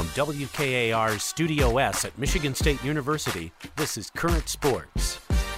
From WKAR's Studio S at Michigan State University, this is Current Sports.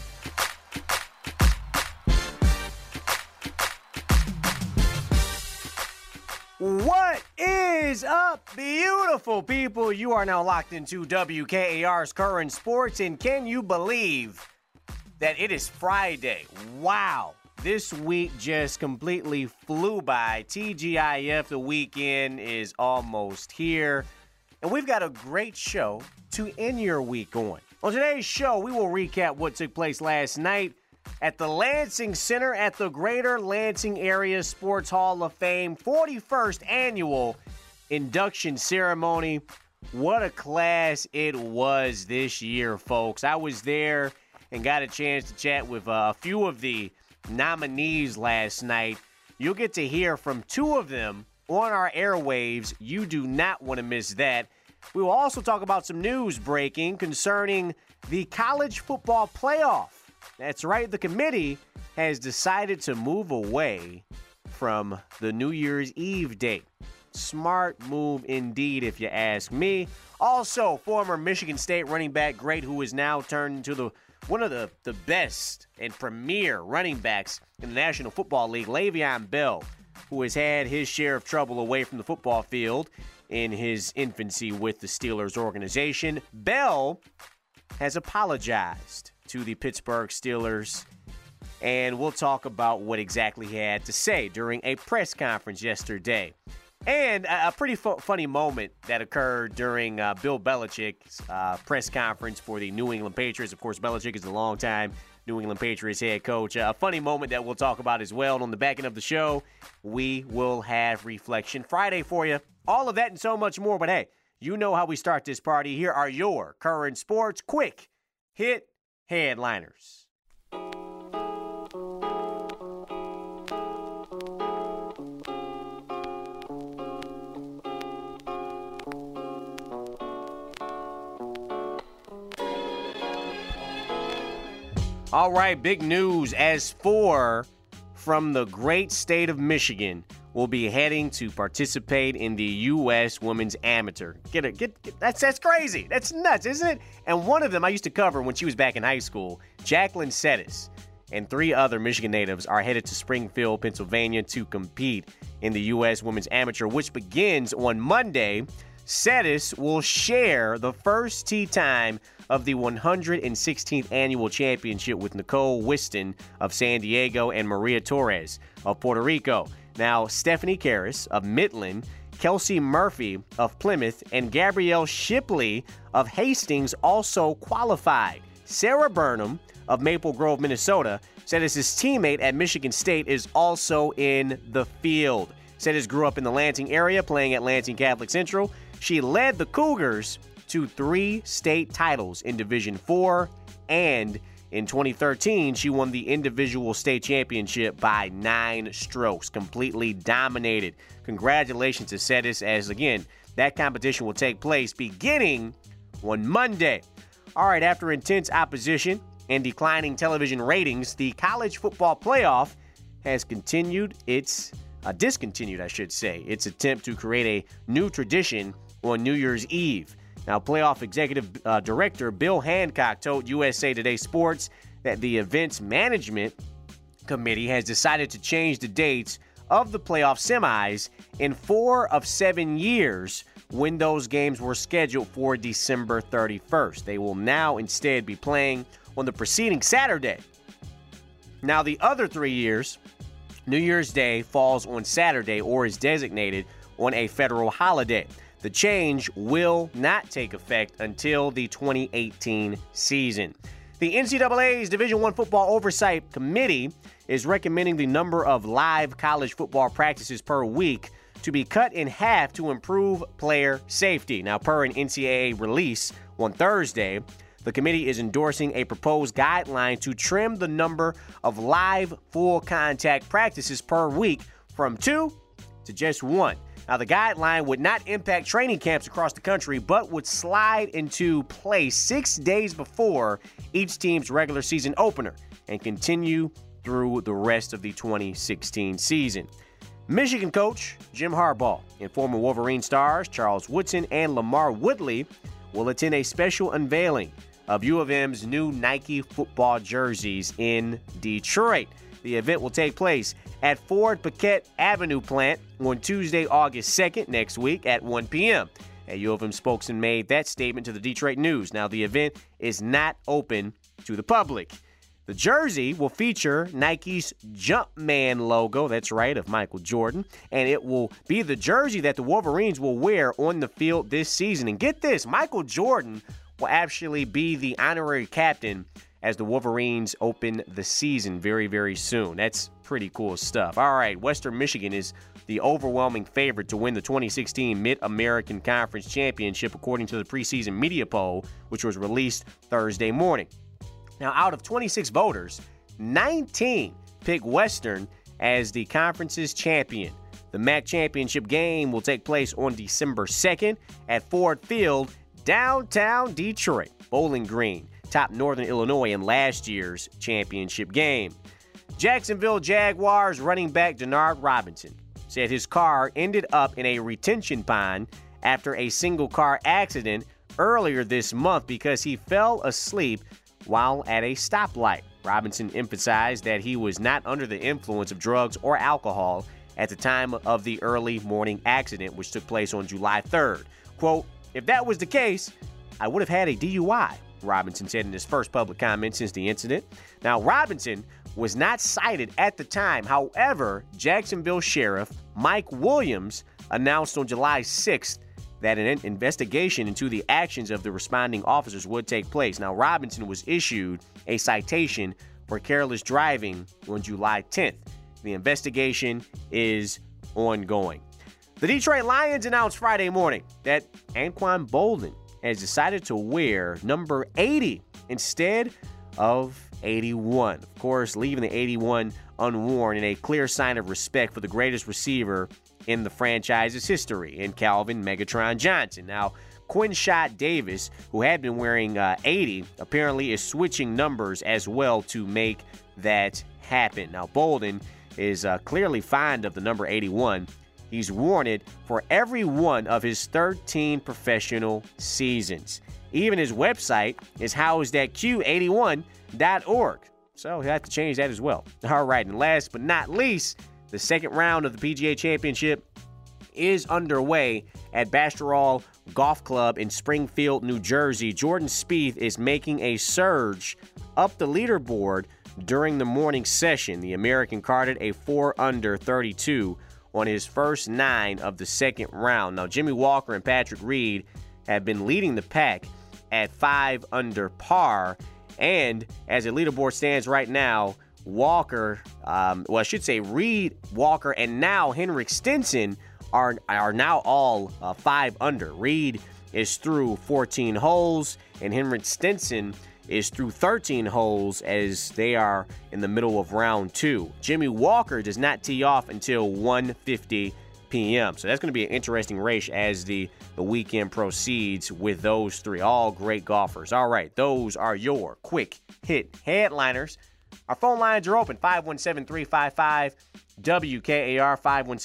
What is up, beautiful people? You are now locked into WKAR's Current Sports, and can you believe that it is Friday? Wow. This week just completely flew by. TGIF, the weekend is almost here, and we've got a great show to end your week on. On today's show, we will recap what took place last night at the Lansing Center at the Greater Lansing Area Sports Hall of Fame 41st Annual Induction Ceremony. What a class it was this year, folks. I was there and got a chance to chat with a few of the nominees last night. You'll get to hear from two of them on our airwaves. You do not want to miss that. We will also talk about some news breaking concerning the college football playoff. That's right, the committee has decided to move away from the New Year's Eve date. Smart move indeed, if you ask me. Also, former Michigan State running back great who is now turned into one of the best and premier running backs in the National Football League, Le'Veon Bell, who has had his share of trouble away from the football field in his infancy with the Steelers organization. Bell has apologized to the Pittsburgh Steelers, and we'll talk about what exactly he had to say during a press conference yesterday. And a pretty funny moment that occurred during Bill Belichick's press conference for the New England Patriots. Of course, Belichick is a longtime New England Patriots head coach. A funny moment that we'll talk about as well. And on the back end of the show, we will have Reflection Friday for you. All of that and so much more. But hey, you know how we start this party. Here are your current sports quick hit headliners. All right, big news as four from the great state of Michigan will be heading to participate in the U.S. Women's Amateur. That's crazy. That's nuts, isn't it? And one of them I used to cover when she was back in high school, Jacqueline Settis, and three other Michigan natives are headed to Springfield, Pennsylvania to compete in the U.S. Women's Amateur, which begins on Monday. Settis will share the first tee time of the 116th Annual Championship with Nicole Whiston of San Diego and Maria Torres of Puerto Rico. Now, Stephanie Karras of Midland, Kelsey Murphy of Plymouth, and Gabrielle Shipley of Hastings also qualified. Sarah Burnham of Maple Grove, Minnesota, Settis' teammate at Michigan State, is also in the field. Settis grew up in the Lansing area playing at Lansing Catholic Central. She led the Cougars to 3 state titles in Division IV, and in 2013, she won the individual state championship by 9 strokes, completely dominated. Congratulations to Settis, as again, that competition will take place beginning on Monday. All right, after intense opposition and declining television ratings, the college football playoff has discontinued its attempt to create a new tradition on New Year's Eve. Now, playoff executive director Bill Hancock told USA Today Sports that the event's management committee has decided to change the dates of the playoff semis in 4 of 7 years when those games were scheduled for December 31st. They will now instead be playing on the preceding Saturday. Now, the other 3 years, New Year's Day falls on Saturday or is designated on a federal holiday. The change will not take effect until the 2018 season. The NCAA's Division I Football Oversight Committee is recommending the number of live college football practices per week to be cut in half to improve player safety. Now, per an NCAA release on Thursday, the committee is endorsing a proposed guideline to trim the number of live full contact practices per week from 2 to just 1. Now, the guideline would not impact training camps across the country, but would slide into place 6 days before each team's regular season opener and continue through the rest of the 2016 season. Michigan coach Jim Harbaugh and former Wolverine stars Charles Woodson and Lamar Woodley will attend a special unveiling of U of M's new Nike football jerseys in Detroit. The event will take place at Ford Paquette Avenue plant on Tuesday, August 2nd, next week at 1 p.m. A U of M spokesman made that statement to the Detroit News. Now, the event is not open to the public. The jersey will feature Nike's Jumpman logo, that's right, of Michael Jordan, and it will be the jersey that the Wolverines will wear on the field this season. And get this, Michael Jordan will actually be the honorary captain as the Wolverines open the season very, very soon. That's pretty cool stuff. All right, Western Michigan is the overwhelming favorite to win the 2016 Mid-American Conference Championship, according to the preseason media poll, which was released Thursday morning. Now, out of 26 voters, 19 pick Western as the conference's champion. The MAC championship game will take place on December 2nd at Ford Field, downtown Detroit. Bowling Green topped Northern Illinois in last year's championship game. Jacksonville Jaguars running back Denard Robinson said his car ended up in a retention pond after a single-car accident earlier this month because he fell asleep while at a stoplight. Robinson emphasized that he was not under the influence of drugs or alcohol at the time of the early morning accident, which took place on July 3rd. Quote, "If that was the case, I would have had a DUI," Robinson said in his first public comment since the incident. Now, Robinson was not cited at the time. However, Jacksonville Sheriff Mike Williams announced on July 6th that an investigation into the actions of the responding officers would take place. Now, Robinson was issued a citation for careless driving on July 10th. The investigation is ongoing. The Detroit Lions announced Friday morning that Anquan Boldin has decided to wear number 80 instead of 81. Of course, leaving the 81 unworn in a clear sign of respect for the greatest receiver in the franchise's history, in Calvin Megatron Johnson. Now, Quinshot Davis, who had been wearing 80, apparently is switching numbers as well to make that happen. Now, Boldin is clearly fond of the number 81. He's worn it for every one of his 13 professional seasons. Even his website is housed at q81.org. So he'll have to change that as well. All right, and last but not least, the second round of the PGA Championship is underway at Bastrol Golf Club in Springfield, New Jersey. Jordan Spieth is making a surge up the leaderboard during the morning session. The American carded a 4-under 32 on his first 9 of the second round. Now, Jimmy Walker and Patrick Reed have been leading the pack at 5 under par. And as the leaderboard stands right now, Walker, Reed, Walker, and now Henrik Stenson are now all 5 under. Reed is through 14 holes, and Henrik Stenson is through 13 holes as they are in the middle of round 2. Jimmy Walker does not tee off until 1:50 p.m. So that's going to be an interesting race as the weekend proceeds with those 3. All great golfers. All right, those are your quick hit headliners. Our phone lines are open, 517-355-WKAR,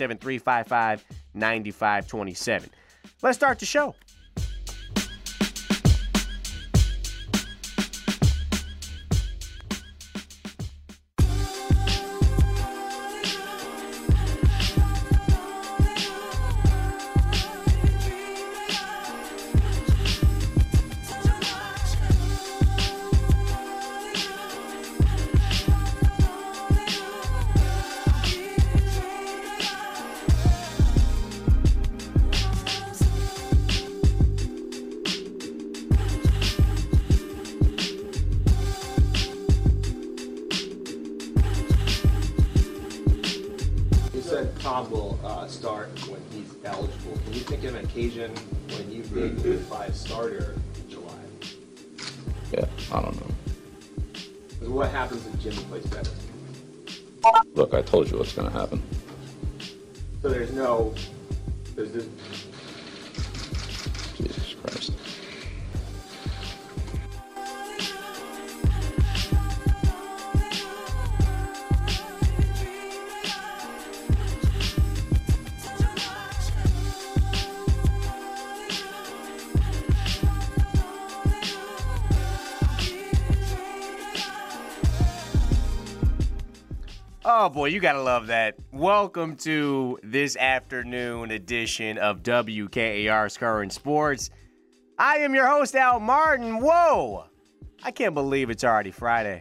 517-355-9527. Let's start the show. Will start when he's eligible. Can you think of an occasion when you've been a 5 starter in July? Yeah, I don't know. What happens if Jimmy plays better? Look, I told you what's going to happen. So there's this. Jesus Christ. Oh, boy, you got to love that. Welcome to this afternoon edition of WKAR's Current Sports. I am your host, Al Martin. Whoa! I can't believe it's already Friday.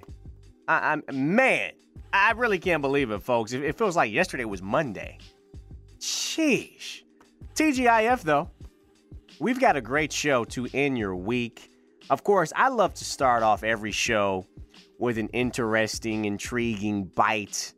Man, I really can't believe it, folks. It feels like yesterday was Monday. Sheesh. TGIF, though. We've got a great show to end your week. Of course, I love to start off every show with an interesting, intriguing bite.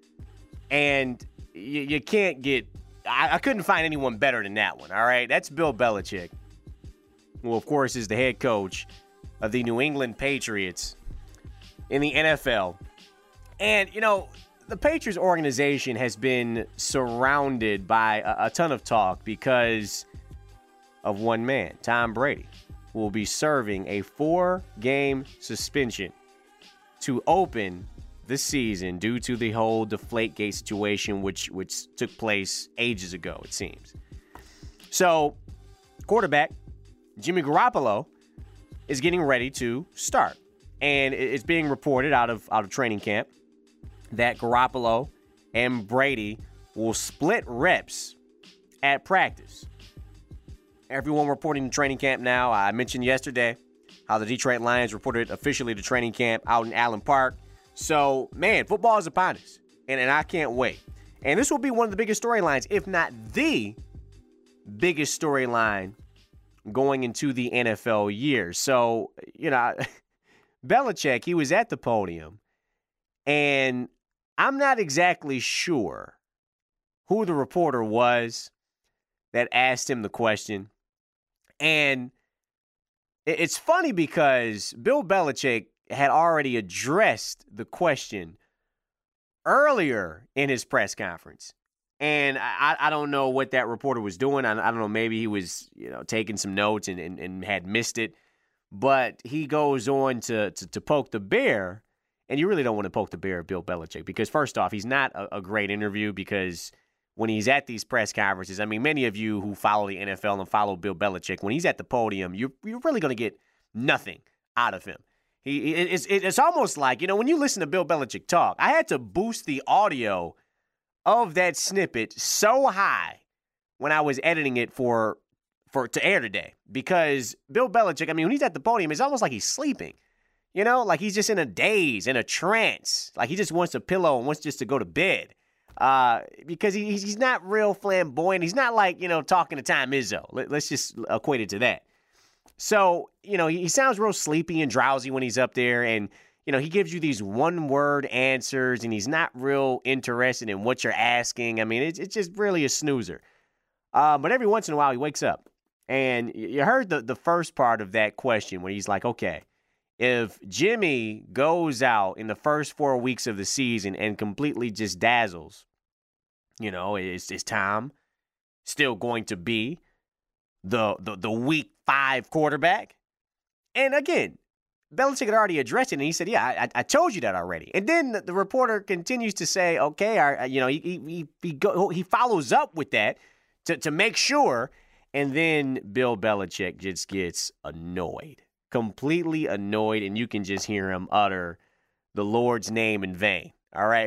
And you can't get... I couldn't find anyone better than that one, all right? That's Bill Belichick, who, of course, is the head coach of the New England Patriots in the NFL. And, you know, the Patriots organization has been surrounded by a ton of talk because of one man, Tom Brady, who will be serving a 4-game suspension to open the season due to the whole Deflategate situation, which took place ages ago, it seems. So, quarterback Jimmy Garoppolo is getting ready to start. And it's being reported out of training camp that Garoppolo and Brady will split reps at practice. Everyone reporting to training camp now. I mentioned yesterday how the Detroit Lions reported officially to training camp out in Allen Park. So, man, football is upon us, and I can't wait. And this will be one of the biggest storylines, if not the biggest storyline going into the NFL year. So, you know, Belichick, he was at the podium, and I'm not exactly sure who the reporter was that asked him the question. And it's funny because Bill Belichick had already addressed the question earlier in his press conference. And I don't know what that reporter was doing. I don't know, maybe he was, you know, taking some notes and had missed it. But he goes on to poke the bear. And you really don't want to poke the bear of Bill Belichick because, first off, he's not a great interview because when he's at these press conferences, I mean, many of you who follow the NFL and follow Bill Belichick, when he's at the podium, you're really going to get nothing out of him. It's almost like, you know, when you listen to Bill Belichick talk, I had to boost the audio of that snippet so high when I was editing it to air today because Bill Belichick, I mean, when he's at the podium, it's almost like he's sleeping. You know, like he's just in a daze, in a trance. Like he just wants a pillow and wants just to go to bed. Because he's not real flamboyant. He's not like, you know, talking to Tom Izzo. Let's just equate it to that. So, you know, he sounds real sleepy and drowsy when he's up there. And, you know, he gives you these one-word answers, and he's not real interested in what you're asking. I mean, it's just really a snoozer. But every once in a while, he wakes up. And you heard the first part of that question when he's like, okay, if Jimmy goes out in the first 4 weeks of the season and completely just dazzles, you know, is Tom still going to be the week 5 quarterback? And again, Belichick had already addressed it, and he said, yeah, I told you that already. And then the reporter continues to say, okay, you know, he follows up with that to make sure, and then Bill Belichick just gets annoyed. Completely annoyed, and you can just hear him utter the Lord's name in vain. All right.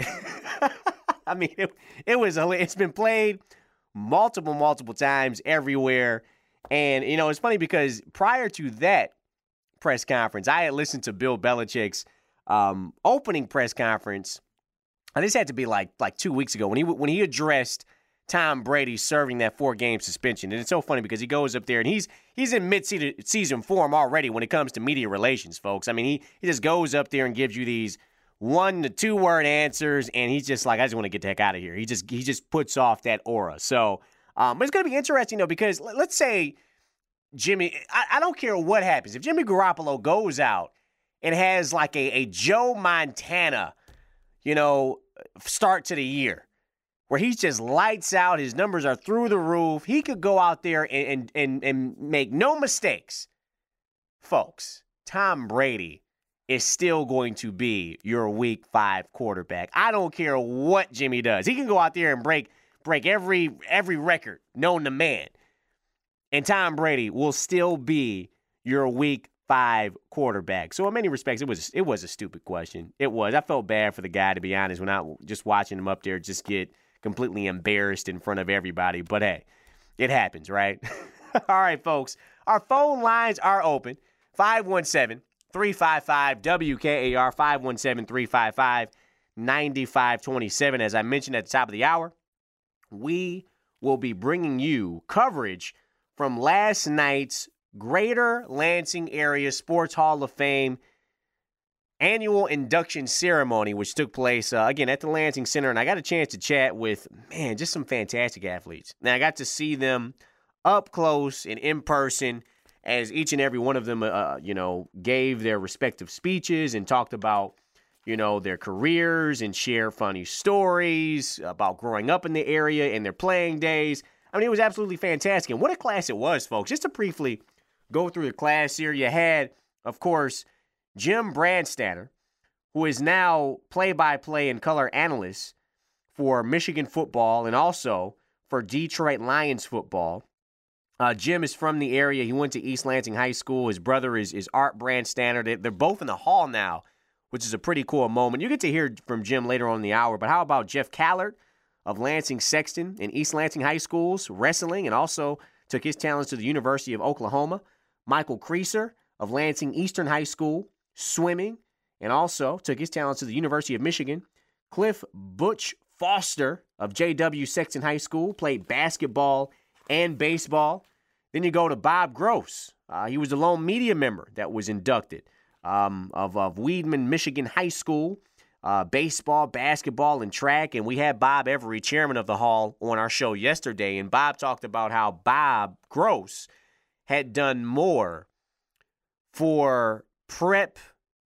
I mean, it's been played multiple times everywhere. And, you know, it's funny because prior to that press conference, I had listened to Bill Belichick's opening press conference. And this had to be like 2 weeks ago when he addressed Tom Brady serving that 4-game suspension. And it's so funny because he goes up there and he's in mid-season form already when it comes to media relations, folks. I mean, he just goes up there and gives you these 1 to 2 word answers, and he's just like, I just want to get the heck out of here. He just puts off that aura. So, but it's going to be interesting, though, because let's say Jimmy, I don't care what happens. If Jimmy Garoppolo goes out and has like a Joe Montana, you know, start to the year, where he's just lights out, his numbers are through the roof, he could go out there and make no mistakes. Folks, Tom Brady is still going to be your week 5 quarterback. I don't care what Jimmy does. He can go out there and break every record known to man. And Tom Brady will still be your week 5 quarterbacks. So in many respects, it was a stupid question. It was. I felt bad for the guy, to be honest, when I just watching him up there just get completely embarrassed in front of everybody. But hey, it happens, right? All right, folks. Our phone lines are open. 517-355-WKAR, 517-355-9527. As I mentioned at the top of the hour, we will be bringing you coverage from last night's Greater Lansing Area Sports Hall of Fame annual induction ceremony, which took place, again, at the Lansing Center. And I got a chance to chat with, man, just some fantastic athletes. Now, I got to see them up close and in person as each and every one of them, gave their respective speeches and talked about, their careers and shared funny stories about growing up in the area and their playing days. I mean, it was absolutely fantastic. And what a class it was, folks. Just to briefly go through the class here, you had, of course, Jim Brandstatter, who is now play-by-play and color analyst for Michigan football and also for Detroit Lions football. Jim is from the area. He went to East Lansing High School. His brother is Art Brandstatter. They're both in the hall now, which is a pretty cool moment. You get to hear from Jim later on in the hour, but how about Jeff Callard of Lansing Sexton and East Lansing High Schools, wrestling, and also took his talents to the University of Oklahoma. Michael Creaser of Lansing Eastern High School, swimming, and also took his talents to the University of Michigan. Cliff Butch Foster of J.W. Sexton High School, played basketball and baseball. Then you go to Bob Gross. He was the lone media member that was inducted of Weedman, Michigan High School, baseball, basketball, and track. And we had Bob Every, chairman of the hall, on our show yesterday. And Bob talked about how Bob Gross had done more for prep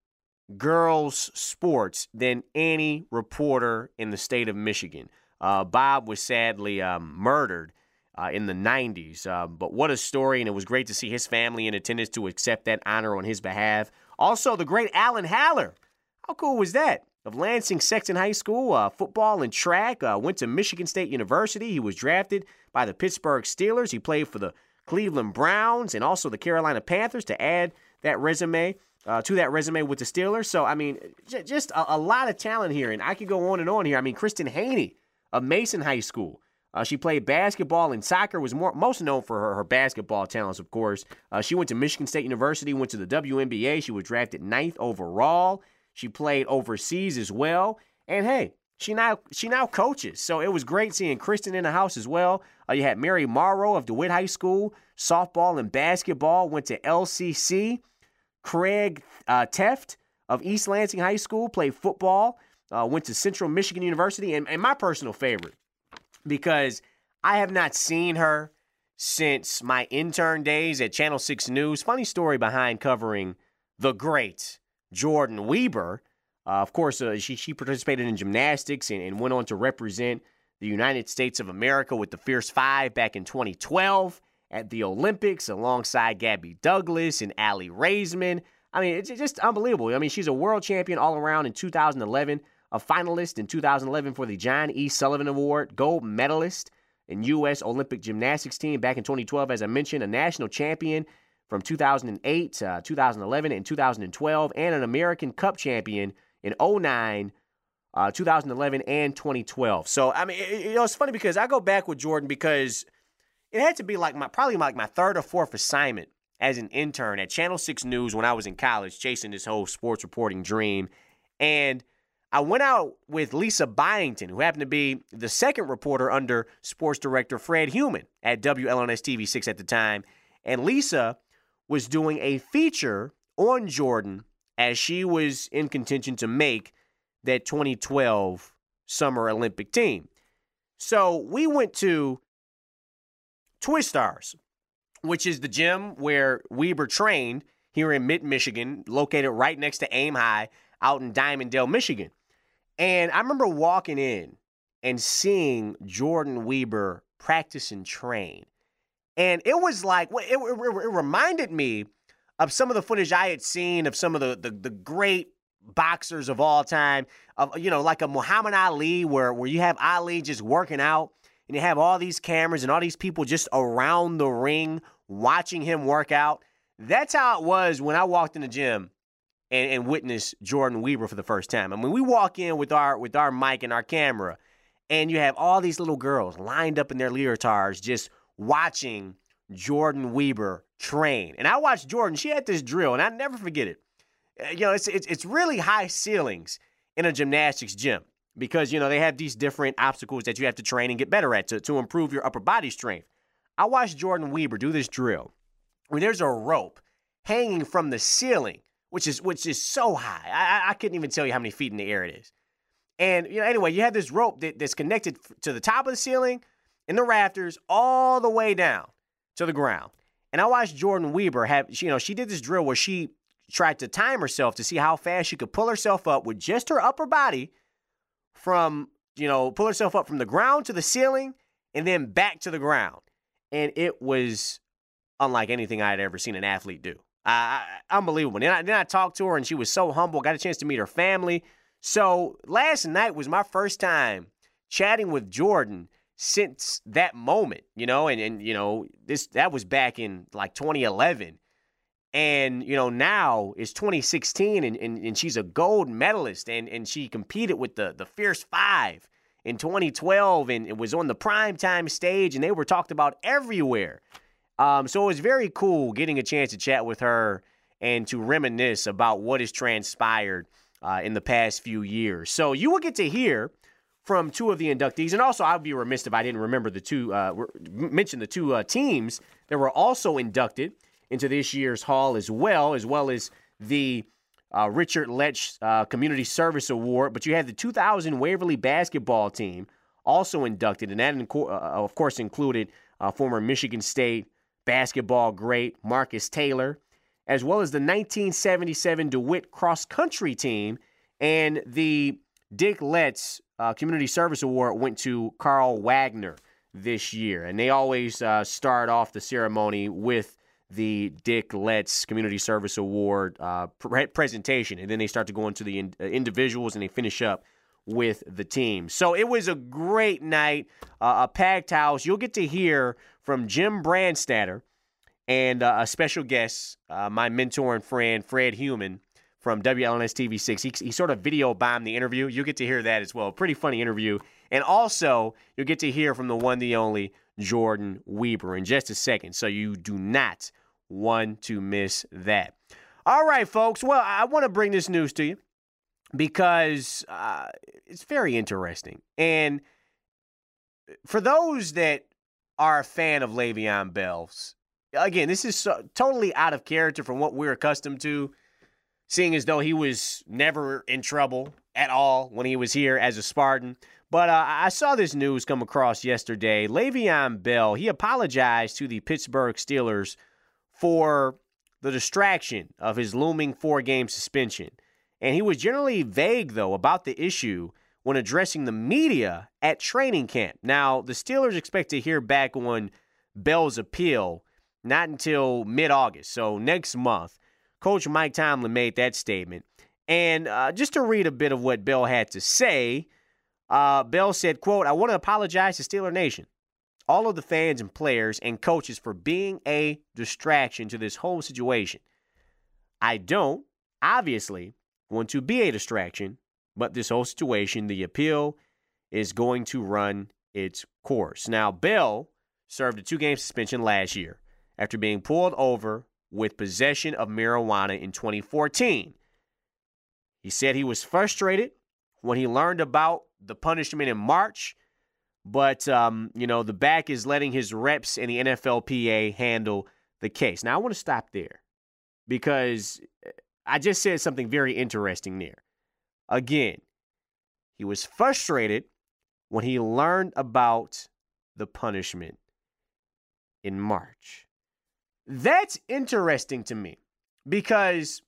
girls sports than any reporter in the state of Michigan. Bob was sadly murdered in the 90s. But what a story, and it was great to see his family in attendance to accept that honor on his behalf. Also, the great Alan Haller. How cool was that? Of Lansing Sexton High School, football and track, went to Michigan State University. He was drafted by the Pittsburgh Steelers. He played for the Cleveland Browns and also the Carolina Panthers to add that resume to that resume with the Steelers. So, I mean, just a lot of talent here, and I could go on and on here. I mean, Kristen Haney of Mason High School. She played basketball and soccer, was most known for her basketball talents, of course. She went to Michigan State University, went to the WNBA. She was drafted 9th overall. She played overseas as well. And, hey, she now coaches. So it was great seeing Kristen in the house as well. You had Mary Morrow of DeWitt High School, softball and basketball, went to LCC. Craig Teft of East Lansing High School, played football, went to Central Michigan University. And my personal favorite, because I have not seen her since my intern days at Channel 6 News. Funny story behind covering the great Jordan Weber. Of course, she participated in gymnastics and went on to represent the United States of America with the Fierce Five back in 2012 at the Olympics alongside Gabby Douglas and Allie Raisman. I mean, it's just unbelievable. I mean, she's a world champion all around in 2011, a finalist in 2011 for the John E. Sullivan Award, gold medalist in U.S. Olympic gymnastics team back in 2012, as I mentioned, a national champion from 2008, 2011, and 2012, and an American Cup champion in 2009, 2011, and 2012. So, I mean, it's funny because I go back with Jordan because it had to be probably my third or fourth assignment as an intern at Channel 6 News when I was in college, chasing this whole sports reporting dream. And I went out with Lisa Byington, who happened to be the second reporter under sports director Fred Heumann at WLNS TV6 at the time. And Lisa was doing a feature on Jordan as she was in contention to make that 2012 Summer Olympic team. So we went to Twistars, which is the gym where Weber trained here in mid-Michigan, located right next to Aim High out in Diamonddale, Michigan. And I remember walking in and seeing Jordan Weber practice and train. And it was like, it reminded me of some of the footage I had seen of some of the great boxers of all time, of like a Muhammad Ali, where you have Ali just working out, and you have all these cameras and all these people just around the ring watching him work out. That's how it was when I walked in the gym and witnessed Jordyn Wieber for the first time. I mean, we walk in with our mic and our camera, and you have all these little girls lined up in their leotards just watching Jordyn Wieber train. And I watched Jordyn. She had this drill, and I never forget it. It's really high ceilings in a gymnastics gym because, they have these different obstacles that you have to train and get better at to improve your upper body strength. I watched Jordyn Wieber do this drill where there's a rope hanging from the ceiling, which is so high. I couldn't even tell you how many feet in the air it is. And, anyway, you have this rope that's connected to the top of the ceiling and the rafters all the way down to the ground. And I watched Jordyn Wieber she did this drill where she tried to time herself to see how fast she could pull herself up with just her upper body pull herself up from the ground to the ceiling and then back to the ground. And it was unlike anything I had ever seen an athlete do. Unbelievable. Then I talked to her, and she was so humble. Got a chance to meet her family. So last night was my first time chatting with Jordyn since that moment, that was back in like 2011. And, now it's 2016, and she's a gold medalist, and she competed with the Fierce Five in 2012, and it was on the primetime stage, and they were talked about everywhere. So it was very cool getting a chance to chat with her and to reminisce about what has transpired in the past few years. So you will get to hear from two of the inductees, and also I'd be remiss if I didn't mention the two teams that were also inducted into this year's Hall as well as the Richard Letch Community Service Award. But you had the 2000 Waverly basketball team also inducted, and that, of course, included former Michigan State basketball great Marcus Taylor, as well as the 1977 DeWitt cross-country team. And the Dick Letts Community Service Award went to Carl Wagner this year. And they always start off the ceremony with the Dick Letts Community Service Award presentation. And then they start to go into the individuals, and they finish up with the team. So it was a great night, a packed house. You'll get to hear from Jim Brandstatter and a special guest, my mentor and friend, Fred Heumann from WLNS TV6. He sort of video bombed the interview. You'll get to hear that as well. Pretty funny interview. And also, you'll get to hear from the one, the only, Jordyn Wieber in just a second. So you do not want to miss that. All right, folks. Well, I want to bring this news to you because it's very interesting. And for those that are a fan of Le'Veon Bell's, again, this is totally out of character from what we're accustomed to, seeing as though he was never in trouble at all when he was here as a Spartan. But I saw this news come across yesterday. Le'Veon Bell, he apologized to the Pittsburgh Steelers for the distraction of his looming 4-game suspension. And he was generally vague, though, about the issue when addressing the media at training camp. Now, the Steelers expect to hear back on Bell's appeal not until mid-August, so next month. Coach Mike Tomlin made that statement. And just to read a bit of what Bell had to say, Bell said, quote, "I want to apologize to Steeler Nation, all of the fans and players and coaches for being a distraction to this whole situation. I don't, obviously, want to be a distraction, but this whole situation, the appeal, is going to run its course." Now, Bell served a 2-game suspension last year after being pulled over with possession of marijuana in 2014. He said he was frustrated when he learned about the punishment in March, but, the back is letting his reps in the NFLPA handle the case. Now, I want to stop there because I just said something very interesting there. Again, he was frustrated when he learned about the punishment in March. That's interesting to me because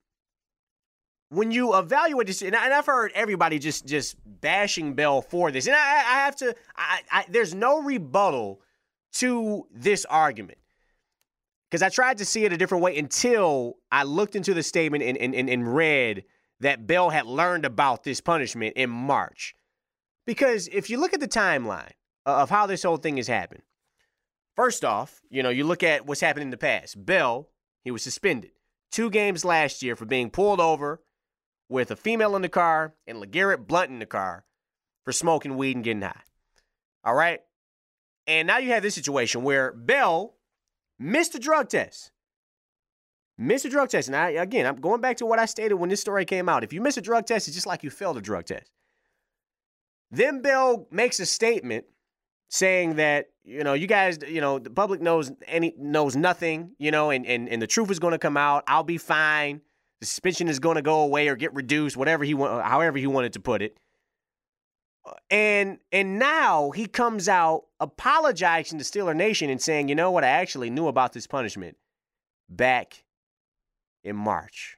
when you evaluate this, and I've heard everybody just bashing Bell for this, and I have to, there's no rebuttal to this argument because I tried to see it a different way until I looked into the statement and read that Bell had learned about this punishment in March. Because if you look at the timeline of how this whole thing has happened, first off, you look at what's happened in the past. Bell, He was suspended 2 games last year for being pulled over with a female in the car and LeGarrette Blount in the car for smoking weed and getting high. All right? And now you have this situation where Bell missed a drug test. Missed a drug test. And I'm going back to what I stated when this story came out. If you miss a drug test, it's just like you failed a drug test. Then Bell makes a statement saying that, you guys, the public knows nothing, and the truth is going to come out. I'll be fine. The suspension is going to go away or get reduced, however he wanted to put it. And now he comes out apologizing to Steeler Nation and saying, you know what, I actually knew about this punishment back in March.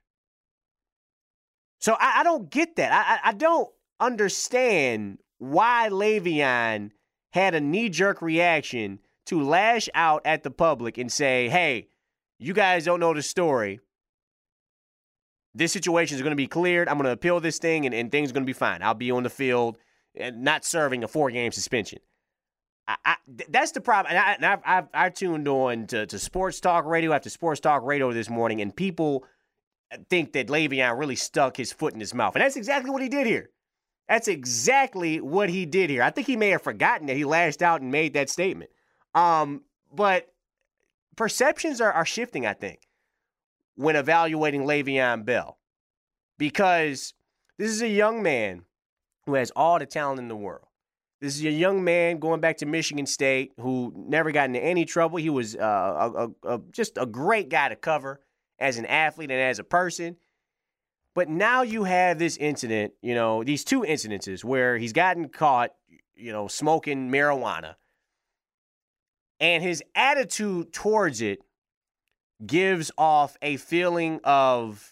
So I don't get that. I don't understand why Le'Veon had a knee-jerk reaction to lash out at the public and say, hey, you guys don't know the story. This situation is going to be cleared. I'm going to appeal this thing, and things are going to be fine. I'll be on the field and not serving a 4-game suspension. That's the problem. And I tuned on to Sports Talk Radio after Sports Talk Radio this morning, and people think that Le'Veon really stuck his foot in his mouth. And that's exactly what he did here. That's exactly what he did here. I think he may have forgotten that he lashed out and made that statement. But perceptions are shifting, I think, when evaluating Le'Veon Bell. Because this is a young man who has all the talent in the world. This is a young man going back to Michigan State who never got into any trouble. He was just a great guy to cover as an athlete and as a person. But now you have this incident, these 2 incidences where he's gotten caught, smoking marijuana. And his attitude towards it gives off a feeling of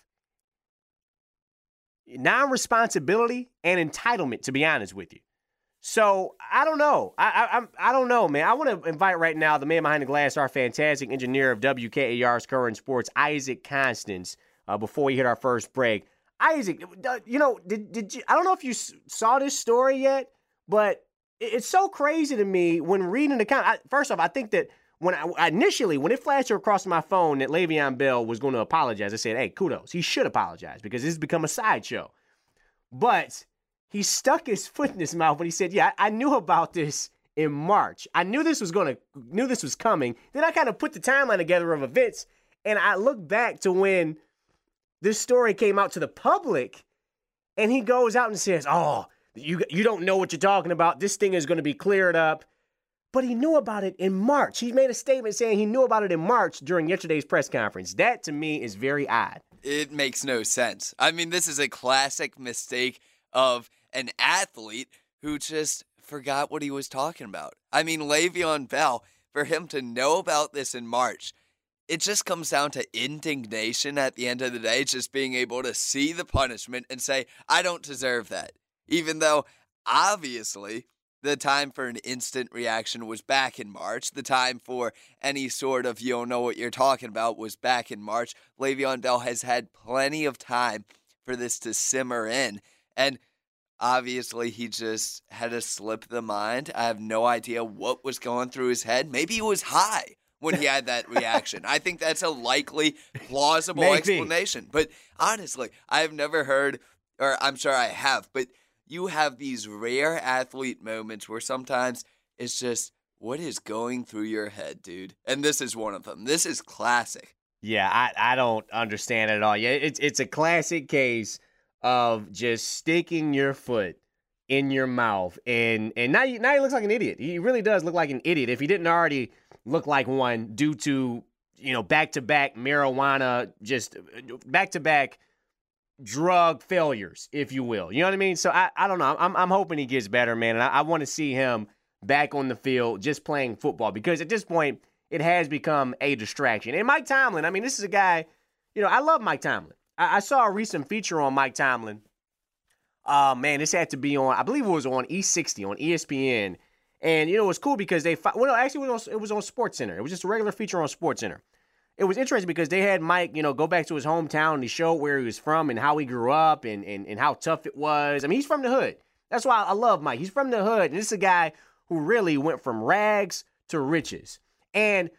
non-responsibility and entitlement, to be honest with you. So I don't know. I don't know, man. I want to invite right now the man behind the glass, our fantastic engineer of WKAR's Current Sports, Isaac Constance, before we hit our first break. Isaac, did you? I don't know if you saw this story yet, but it's so crazy to me when reading the comment. First off, I think that when it flashed across my phone that Le'Veon Bell was going to apologize, I said, hey, kudos. He should apologize because this has become a sideshow. But he stuck his foot in his mouth when he said, yeah, I knew about this in March. I knew this was coming. Then I kind of put the timeline together of events, and I look back to when this story came out to the public, and he goes out and says, oh, you don't know what you're talking about. This thing is going to be cleared up. But he knew about it in March. He made a statement saying he knew about it in March during yesterday's press conference. That, to me, is very odd. It makes no sense. I mean, this is a classic mistake of an athlete who just forgot what he was talking about. I mean, Le'Veon Bell, for him to know about this in March, it just comes down to indignation at the end of the day, just being able to see the punishment and say, I don't deserve that. Even though, obviously, the time for an instant reaction was back in March. The time for any sort of you don't know what you're talking about was back in March. Le'Veon Bell has had plenty of time for this to simmer in. And obviously, he just had a slip of the mind. I have no idea what was going through his head. Maybe he was high when he had that reaction. I think that's a likely, plausible explanation. But honestly, I have never heard, or I'm sure I have, but you have these rare athlete moments where sometimes it's just, what is going through your head, dude? And this is one of them. This is classic. Yeah, I don't understand it at all. Yeah, it's a classic case of just sticking your foot in your mouth. And now he looks like an idiot. He really does look like an idiot. If he didn't already look like one due to, back-to-back marijuana, just back-to-back drug failures, if you will. You know what I mean? So I don't know. I'm hoping he gets better, man. And I want to see him back on the field just playing football because at this point, it has become a distraction. And Mike Tomlin, I mean, this is a guy, I love Mike Tomlin. I saw a recent feature on Mike Tomlin. Man, this had to be on, I believe it was on E60 on ESPN. And, it was cool because it was on SportsCenter. It was just a regular feature on SportsCenter. It was interesting because they had Mike, go back to his hometown and he showed where he was from and how he grew up and how tough it was. I mean, he's from the hood. That's why I love Mike. He's from the hood. And this is a guy who really went from rags to riches. And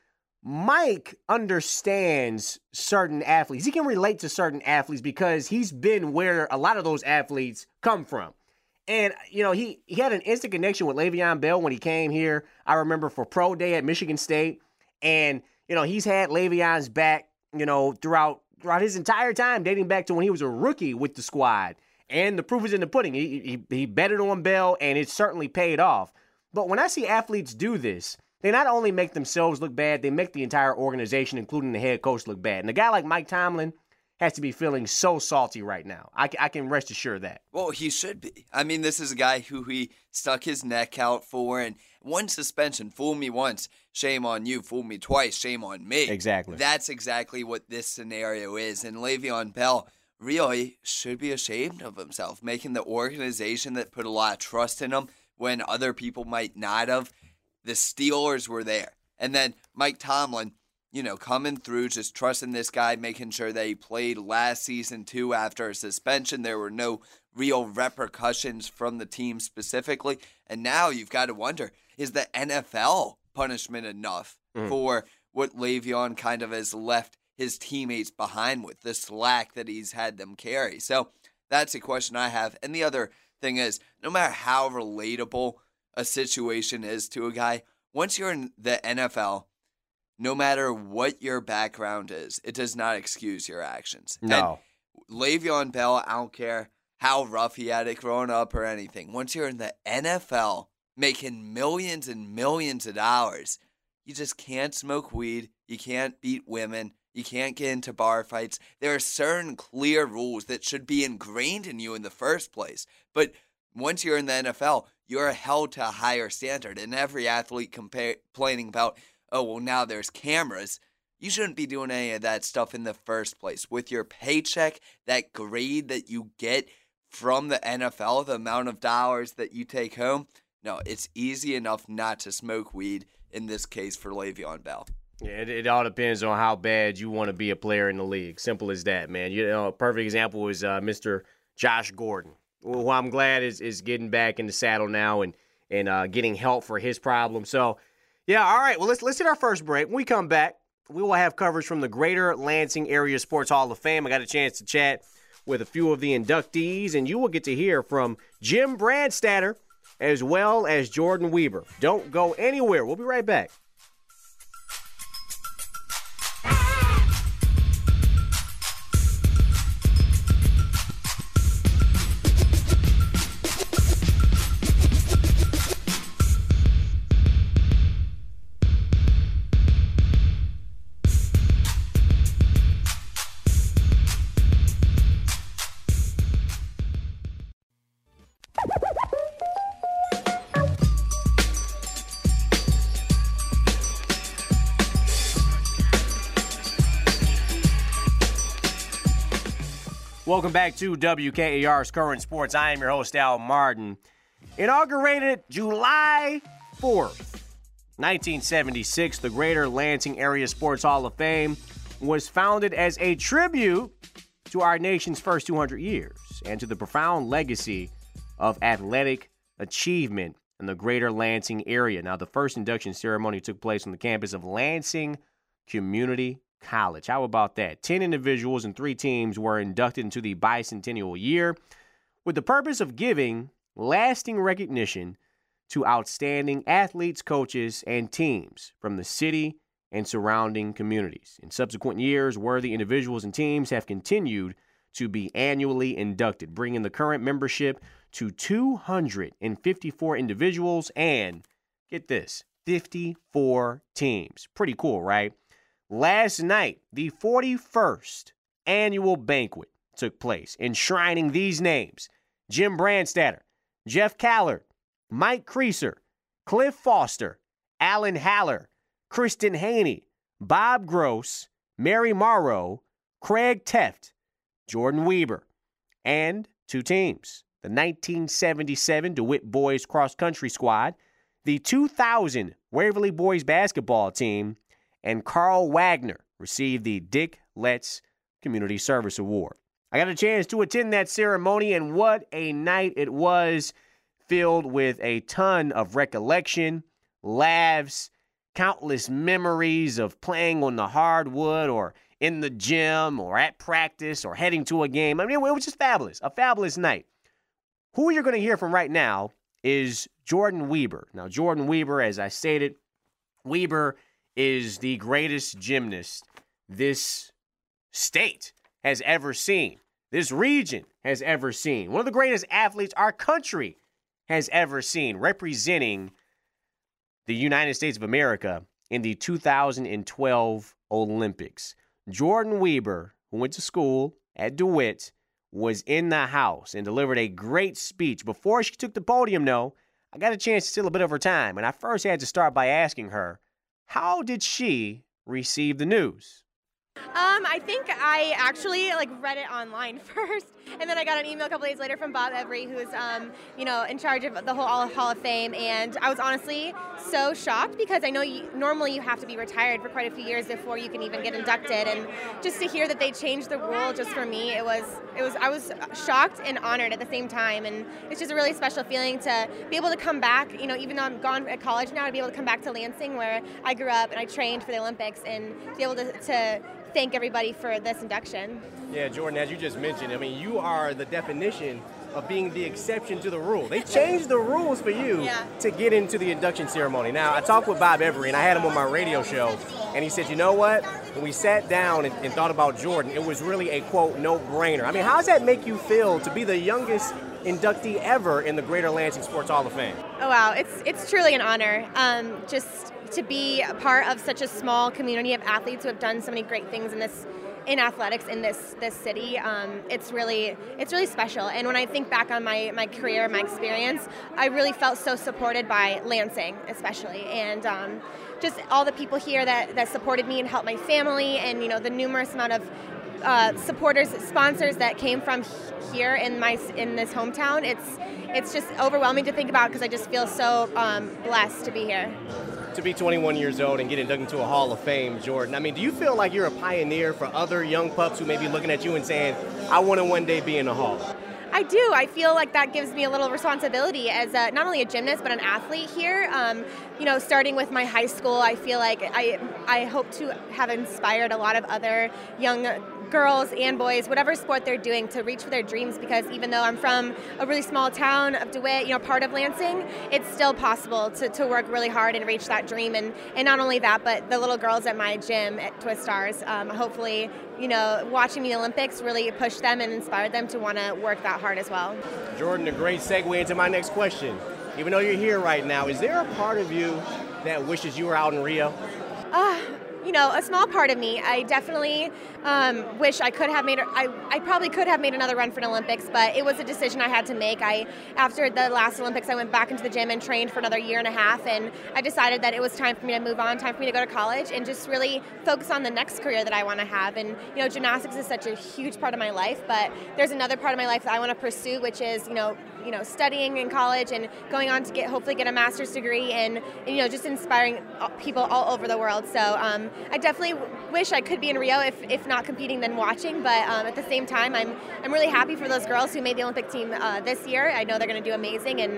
Mike understands certain athletes. He can relate to certain athletes because he's been where a lot of those athletes come from. And, he had an instant connection with Le'Veon Bell when he came here. I remember for Pro Day at Michigan State. And, he's had Le'Veon's back, throughout his entire time, dating back to when he was a rookie with the squad. And the proof is in the pudding. He betted on Bell, and it certainly paid off. But when I see athletes do this, they not only make themselves look bad, they make the entire organization, including the head coach, look bad. And a guy like Mike Tomlin has to be feeling so salty right now. I can rest assured that. Well, he should be. I mean, this is a guy who he stuck his neck out for, and one suspension, fool me once, shame on you. Fool me twice, shame on me. Exactly. That's exactly what this scenario is. And Le'Veon Bell really should be ashamed of himself, making the organization that put a lot of trust in him when other people might not have. The Steelers were there. And then Mike Tomlin, coming through, just trusting this guy, making sure that he played last season too after a suspension. There were no real repercussions from the team specifically. And now you've got to wonder, is the NFL punishment enough for what Le'Veon kind of has left his teammates behind with, the slack that he's had them carry? So that's a question I have. And the other thing is, no matter how relatable a situation is to a guy, once you're in the NFL, no matter what your background is, it does not excuse your actions. No. And Le'Veon Bell, I don't care how rough he had it growing up or anything. Once you're in the NFL, making millions and millions of dollars, you just can't smoke weed. You can't beat women. You can't get into bar fights. There are certain clear rules that should be ingrained in you in the first place. But once you're in the NFL, you're held to a higher standard. And every athlete complaining about, oh, well, now there's cameras. You shouldn't be doing any of that stuff in the first place. With your paycheck, that grade that you get from the NFL, the amount of dollars that you take home, no, it's easy enough not to smoke weed in this case for Le'Veon Bell. Yeah, it all depends on how bad you want to be a player in the league. Simple as that, man. A perfect example is Mr. Josh Gordon, who I'm glad is getting back in the saddle now and getting help for his problem. So, yeah, all right. Well, let's hit our first break. When we come back, we will have coverage from the Greater Lansing Area Sports Hall of Fame. I got a chance to chat with a few of the inductees, and you will get to hear from Jim Brandstatter as well as Jordan Weber. Don't go anywhere. We'll be right back. Welcome back to WKAR's Current Sports. I am your host, Al Martin. Inaugurated July 4th, 1976, the Greater Lansing Area Sports Hall of Fame was founded as a tribute to our nation's first 200 years and to the profound legacy of athletic achievement in the Greater Lansing area. Now, the first induction ceremony took place on the campus of Lansing Community College. How about that? 10 individuals and 3 teams were inducted into the bicentennial year with the purpose of giving lasting recognition to outstanding athletes, coaches, and teams from the city and surrounding communities. In subsequent years, worthy individuals and teams have continued to be annually inducted, bringing the current membership to 254 individuals and, get this, 54 teams. Pretty cool, right? Last night, the 41st annual banquet took place, enshrining these names: Jim Brandstatter, Jeff Callard, Mike Creaser, Cliff Foster, Alan Haller, Kristen Haney, Bob Gross, Mary Morrow, Craig Teft, Jordan Weber, and 2 teams: the 1977 DeWitt Boys Cross Country Squad, the 2000 Waverly Boys Basketball Team, and Carl Wagner received the Dick Letts Community Service Award. I got a chance to attend that ceremony, and what a night it was, filled with a ton of recollection, laughs, countless memories of playing on the hardwood or in the gym or at practice or heading to a game. I mean, it was just fabulous, a fabulous night. Who you're going to hear from right now is Jordyn Wieber. Now, Jordyn Wieber, as I stated, Wieber is the greatest gymnast this state has ever seen, this region has ever seen, one of the greatest athletes our country has ever seen, representing the United States of America in the 2012 Olympics. Jordyn Wieber, who went to school at DeWitt, was in the house and delivered a great speech. Before she took the podium, though, I got a chance to steal a bit of her time, and I first had to start by asking her, how did she receive the news? I think I actually read it online first, and then I got an email a couple days later from Bob Every, who's in charge of the whole Hall of Fame, and I was honestly so shocked because I know normally you have to be retired for quite a few years before you can even get inducted, and just to hear that they changed the rule just for me, I was shocked and honored at the same time, and it's just a really special feeling to be able to come back, even though I'm gone at college now, to be able to come back to Lansing where I grew up and I trained for the Olympics, and be able to thank everybody for this induction. Yeah, Jordyn, as you just mentioned, I mean, you are the definition of being the exception to the rule. They changed the rules for you to get into the induction ceremony. Now, I talked with Bob Every, and I had him on my radio show, and he said, you know what? When we sat down and thought about Jordyn, it was really a, quote, no-brainer. I mean, how does that make you feel to be the youngest inductee ever in the Greater Lansing Sports Hall of Fame? Oh, wow. It's truly an honor. Just to be a part of such a small community of athletes who have done so many great things in athletics in this city, it's really special. And when I think back on my career, my experience, I really felt so supported by Lansing, especially, and just all the people here that supported me and helped my family, and the numerous amount of supporters, sponsors that came from here in this hometown. It's just overwhelming to think about because I just feel so blessed to be here. To be 21 years old and get inducted into a Hall of Fame, Jordyn, I mean, do you feel like you're a pioneer for other young pups who may be looking at you and saying, I want to one day be in the Hall? I do. I feel like that gives me a little responsibility as not only a gymnast but an athlete here. Starting with my high school, I feel like I hope to have inspired a lot of other young girls and boys, whatever sport they're doing, to reach for their dreams, because even though I'm from a really small town of DeWitt, part of Lansing, it's still possible to work really hard and reach that dream. And not only that, but the little girls at my gym at Twist Stars, hopefully, watching the Olympics really pushed them and inspired them to want to work that hard as well. Jordyn, a great segue into my next question. Even though you're here right now, is there a part of you that wishes you were out in Rio? A small part of me. I definitely wish I could have I probably could have made another run for an Olympics, but it was a decision I had to make. After the last Olympics, I went back into the gym and trained for another year and a half, and I decided that it was time for me to move on, time for me to go to college and just really focus on the next career that I want to have. And, gymnastics is such a huge part of my life, but there's another part of my life that I want to pursue, which is, studying in college and going on to hopefully get a master's degree and just inspiring people all over the world. So I definitely wish I could be in Rio, if not competing, then watching. But at the same time, I'm really happy for those girls who made the Olympic team this year. I know they're going to do amazing, and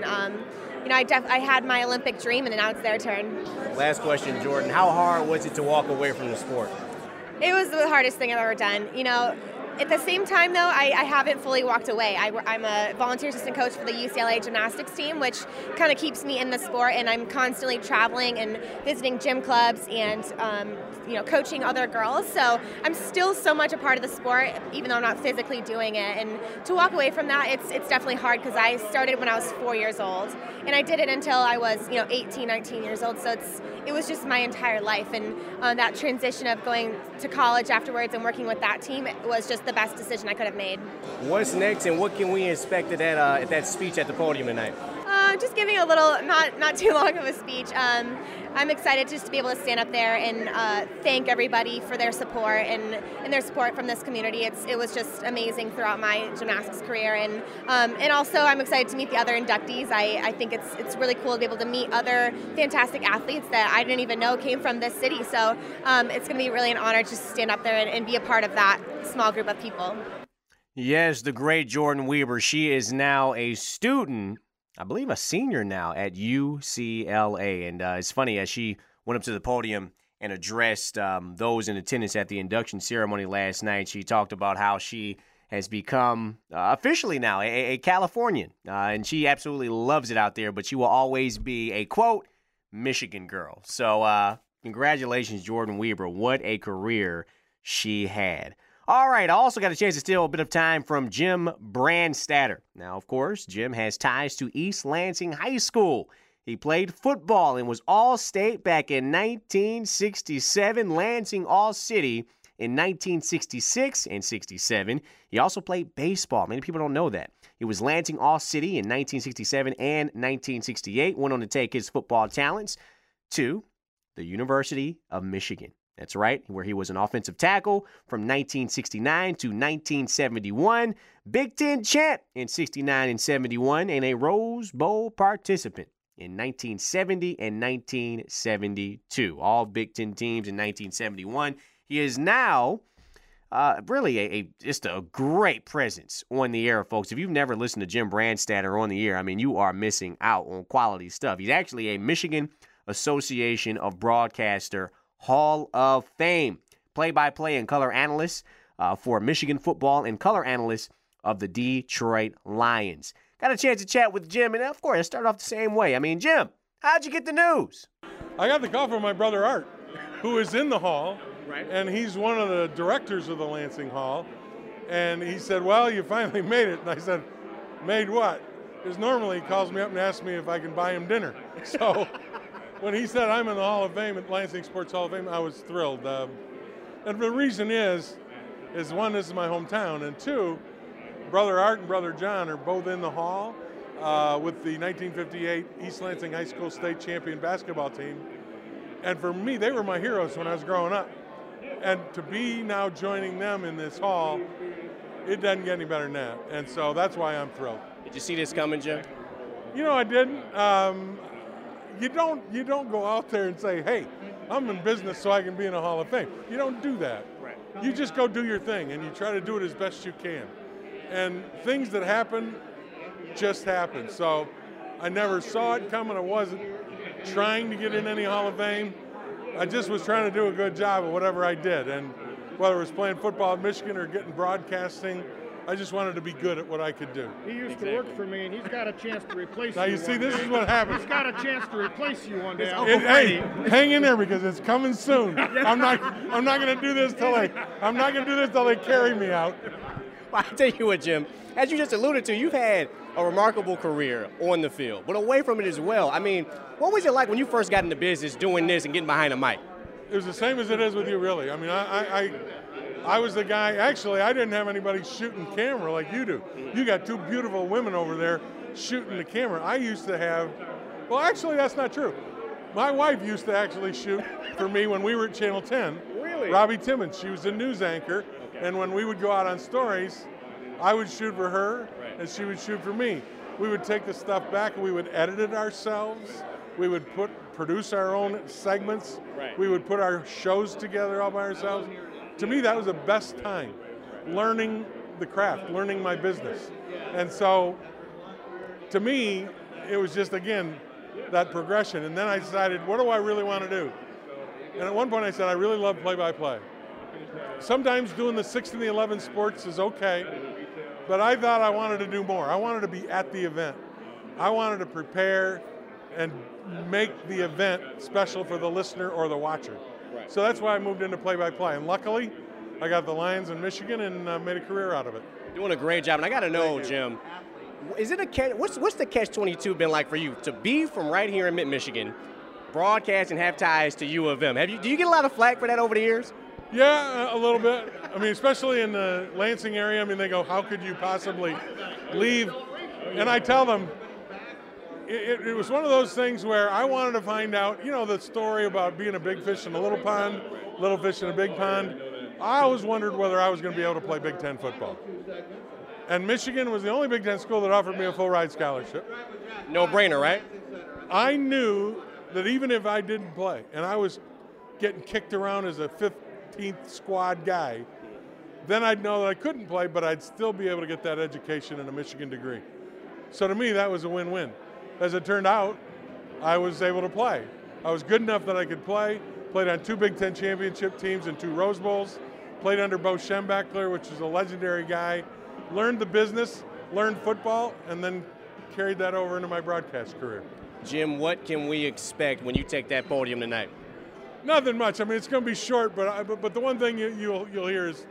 I had my Olympic dream, and now it's their turn. Last question, Jordyn. How hard was it to walk away from the sport? It was the hardest thing I've ever done. At the same time, though, I haven't fully walked away. I'm a volunteer assistant coach for the UCLA gymnastics team, which kind of keeps me in the sport, and I'm constantly traveling and visiting gym clubs and coaching other girls. So I'm still so much a part of the sport, even though I'm not physically doing it. And to walk away from that, it's definitely hard, because I started when I was 4 years old, and I did it until I was 18, 19 years old. So it was just my entire life, and that transition of going to college afterwards and working with that team was just the best decision I could have made. What's next, and what can we expect at that speech at the podium tonight? Just giving a little, not too long of a speech. I'm excited just to be able to stand up there and thank everybody for their support and their support from this community. It was just amazing throughout my gymnastics career, and also I'm excited to meet the other inductees. I think it's really cool to be able to meet other fantastic athletes that I didn't even know came from this city. So it's going to be really an honor just to stand up there and be a part of that small group of people. Yes, the great Jordyn Wieber. She is now a student, I believe a senior now, at UCLA. And it's funny, as she went up to the podium and addressed those in attendance at the induction ceremony last night. She talked about how she has become officially now a Californian, and she absolutely loves it out there, but she will always be a, quote, Michigan girl. So congratulations, Jordyn Wieber. What a career she had. All right, I also got a chance to steal a bit of time from Jim Brandstatter. Now, of course, Jim has ties to East Lansing High School. He played football and was All-State back in 1967, Lansing All-City in 1966 and 67. He also played baseball. Many people don't know that. He was Lansing All-City in 1967 and 1968. Went on to take his football talents to the University of Michigan. That's right, where he was an offensive tackle from 1969 to 1971, Big Ten champ in 69 and 71, and a Rose Bowl participant in 1970 and 1972. All Big Ten teams in 1971. He is now really just a great presence on the air, folks. If you've never listened to Jim Brandstatter on the air, I mean, you are missing out on quality stuff. He's actually a Michigan Association of Broadcaster Hall of Fame, play-by-play and color analyst for Michigan football and color analyst of the Detroit Lions. Got a chance to chat with Jim, and of course, I started off the same way. I mean, Jim, how'd you get the news? I got the call from my brother Art, who is in the hall, Right. and he's one of the directors of the Lansing Hall. And he said, well, you finally made it. And I said, made what? Because normally he calls me up and asks me if I can buy him dinner. So when he said I'm in the Hall of Fame, at Lansing Sports Hall of Fame, I was thrilled. And the reason is one, this is my hometown, and two, Brother Art and Brother John are both in the hall with the 1958 East Lansing High School state champion basketball team. And for me, they were my heroes when I was growing up. And to be now joining them in this hall, it doesn't get any better than that. And so that's why I'm thrilled. Did you see this coming, Jim? You know, I didn't. You don't go out there and say, hey, I'm in business so I can be in a Hall of Fame. You don't do that. Right. You just go do your thing, and you try to do it as best you can. And things that happen just happen. So I never saw it coming. I wasn't trying to get in any Hall of Fame. I just was trying to do a good job of whatever I did. And whether it was playing football at Michigan or getting broadcasting, I just wanted to be good at what I could do. He used to work for me, and he's got a chance to replace you. Now you see, this is what happens. He's got a chance to replace you one day. Hey, hang in there because it's coming soon. I'm not going to do this till they carry me out. Well, I tell you what, Jim, as you just alluded to, you've had a remarkable career on the field, but away from it as well. I mean, what was it like when you first got into business doing this and getting behind a mic? It was the same as it is with you, really. I mean, I was the guy. Actually, I didn't have anybody shooting camera like you do. You got two beautiful women over there shooting the camera. I used to have, well, actually, that's not true. My wife used to actually shoot for me when we were at Channel 10. Really? Robbie Timmons. She was a news anchor. Okay. And when we would go out on stories, I would shoot for her, and she would shoot for me. We would take the stuff back and we would edit it ourselves. We would produce our own segments. Right. We would put our shows together all by ourselves. To me, that was the best time, learning the craft, learning my business. And so, to me, it was just, again, that progression. And then I decided, what do I really want to do? And at one point I said, I really love play-by-play. Sometimes doing the 6 and the 11 sports is okay, but I thought I wanted to do more. I wanted to be at the event. I wanted to prepare and make the event special for the listener or the watcher. Right. So that's why I moved into play-by-play. And luckily, I got the Lions in Michigan and made a career out of it. Doing a great job. And I got to know, Jim, is it a catch? What's the catch-22 been like for you to be from right here in Mid-Michigan, broadcast and have ties to U of M? Do you get a lot of flack for that over the years? Yeah, a little bit. I mean, especially in the Lansing area. I mean, they go, how could you possibly leave? And I tell them, it was one of those things where I wanted to find out, you know, the story about being a big fish in a little pond, little fish in a big pond. I always wondered whether I was going to be able to play Big Ten football. And Michigan was the only Big Ten school that offered me a full ride scholarship. No brainer, right? I knew that even if I didn't play, and I was getting kicked around as a 15th squad guy, then I'd know that I couldn't play, but I'd still be able to get that education and a Michigan degree. So to me, that was a win-win. As it turned out, I was able to play. I was good enough that I could play. Played on 2 Big Ten championship teams and 2 Rose Bowls. Played under Bo Schembechler, which is a legendary guy. Learned the business, learned football, and then carried that over into my broadcast career. Jim, what can we expect when you take that podium tonight? Nothing much. I mean, it's going to be short, but the one thing you'll hear is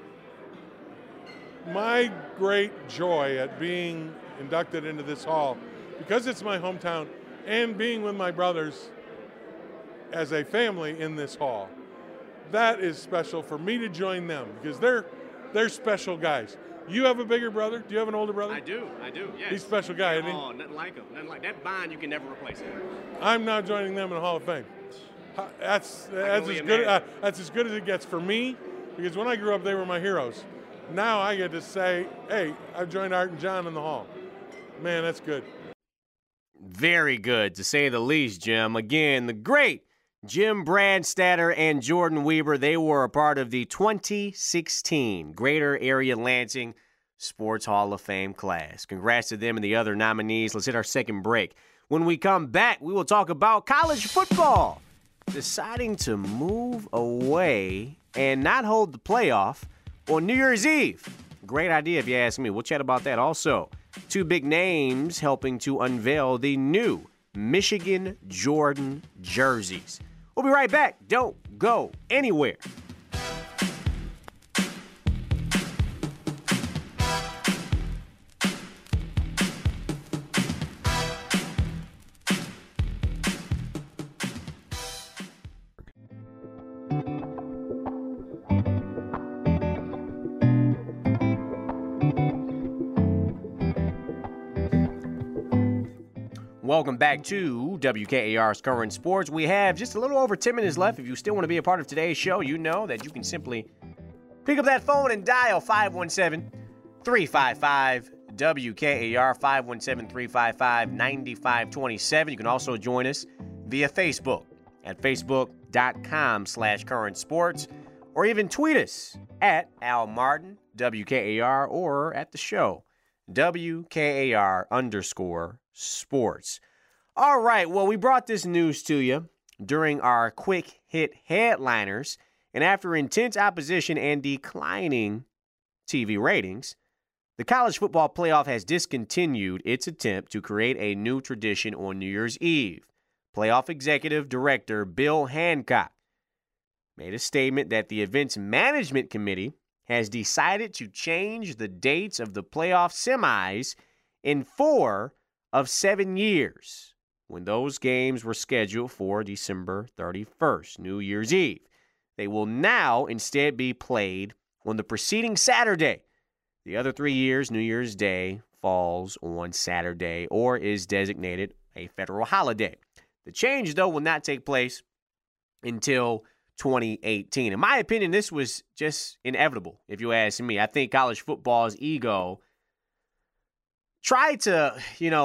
my great joy at being inducted into this hall, because it's my hometown, and being with my brothers as a family in this hall. That is special for me to join them, because they're special guys. You have a bigger brother? Do you have an older brother? I do, yes. He's a special guy, isn't he? Oh, nothing like him. Nothing like that bond, you can never replace it. I'm now joining them in the Hall of Fame. That's as good as it gets for me, because when I grew up, they were my heroes. Now I get to say, hey, I've joined Art and John in the Hall. Man, that's good. Very good, to say the least, Jim. Again, the great Jim Brandstatter and Jordan Weber, they were a part of the 2016 Greater Area Lansing Sports Hall of Fame class. Congrats to them and the other nominees. Let's hit our second break. When we come back, we will talk about college football deciding to move away and not hold the playoff on New Year's Eve. Great idea if you ask me. We'll chat about that also. 2 big names helping to unveil the new Michigan Jordan jerseys. We'll be right back. Don't go anywhere. Welcome back to WKAR's Current Sports. We have just a little over 10 minutes left. If you still want to be a part of today's show, you know that you can simply pick up that phone and dial 517-355-WKAR, 517-355-9527. You can also join us via Facebook at facebook.com/current sports, or even tweet us at Al Martin, WKAR, or at the show, WKAR_sports. All right, well, we brought this news to you during our quick hit headliners, and after intense opposition and declining TV ratings, the college football playoff has discontinued its attempt to create a new tradition on New Year's Eve. Playoff Executive Director Bill Hancock made a statement that the event's management committee has decided to change the dates of the playoff semis in 4 of 7 years, when those games were scheduled for December 31st, New Year's Eve. They will now instead be played on the preceding Saturday. The other 3 years, New Year's Day falls on Saturday or is designated a federal holiday. The change, though, will not take place until 2018. In my opinion, this was just inevitable, if you ask me. I think college football's ego tried to,